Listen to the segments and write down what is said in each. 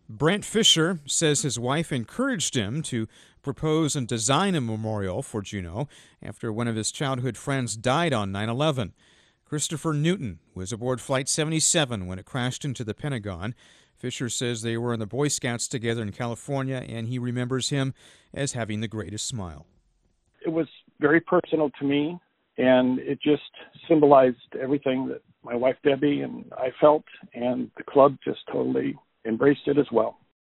Brent Fisher says his wife encouraged him to propose and design a memorial for Juneau after one of his childhood friends died on 9/11. Christopher Newton was aboard Flight 77 when it crashed into the Pentagon. Fisher says they were in the Boy Scouts together in California, and he remembers him as having the greatest smile. It was very personal to me, and it just symbolized everything that my wife Debbie and I felt, and the club just totally embraced it as well.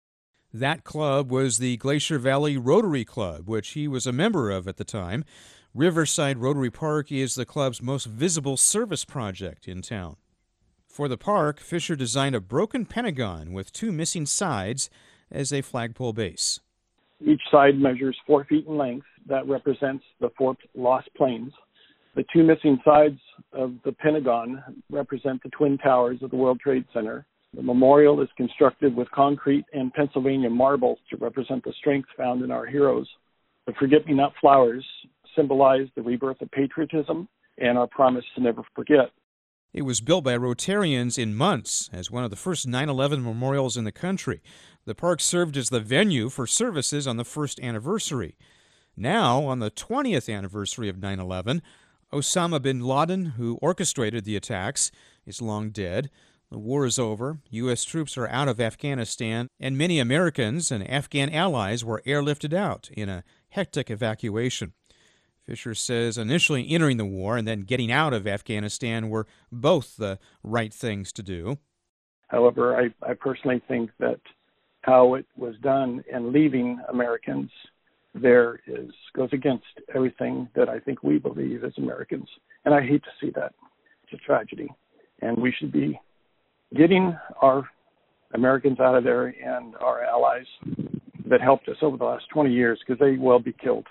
That club was the Glacier Valley Rotary Club, which he was a member of at the time. Riverside Rotary Park is the club's most visible service project in town. For the park, Fisher designed a broken pentagon with 2 missing sides as a flagpole base. Each side measures 4 feet in length. That represents the 4 lost planes. The 2 missing sides of the pentagon represent the twin towers of the World Trade Center. The memorial is constructed with concrete and Pennsylvania marble to represent the strength found in our heroes. The forget-me-not flowers symbolize the rebirth of patriotism and our promise to never forget. It was built by Rotarians in months as one of the first 9/11 memorials in the country. The park served as the venue for services on the first anniversary. Now, on the 20th anniversary of 9/11, Osama bin Laden, who orchestrated the attacks, is long dead. The war is over, U.S. troops are out of Afghanistan, and many Americans and Afghan allies were airlifted out in a hectic evacuation. Fisher says initially entering the war and then getting out of Afghanistan were both the right things to do. However, I personally think that how it was done and leaving Americans there goes against everything that I think we believe as Americans. And I hate to see that. It's a tragedy. And we should be getting our Americans out of there and our allies that helped us over the last 20 years, because they will be killed.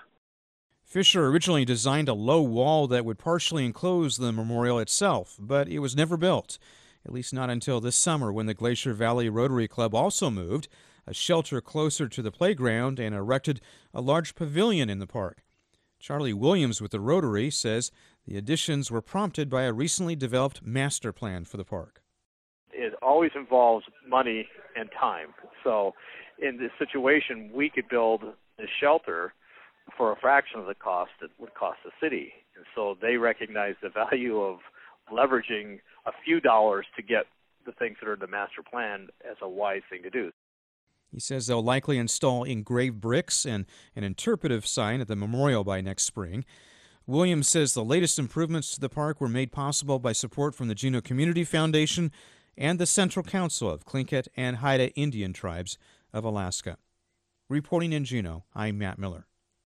Fisher originally designed a low wall that would partially enclose the memorial itself, but it was never built, at least not until this summer when the Glacier Valley Rotary Club also moved a shelter closer to the playground and erected a large pavilion in the park. Charlie Williams with the Rotary says the additions were prompted by a recently developed master plan for the park. It always involves money and time. So in this situation, we could build a shelter for a fraction of the cost it would cost the city. And so they recognize the value of leveraging a few dollars to get the things that are in the master plan as a wise thing to do. He says they'll likely install engraved bricks and an interpretive sign at the memorial by next spring. Williams says the latest improvements to the park were made possible by support from the Juneau Community Foundation and the Central Council of Tlingit and Haida Indian Tribes of Alaska. Reporting in Juneau, I'm Matt Miller.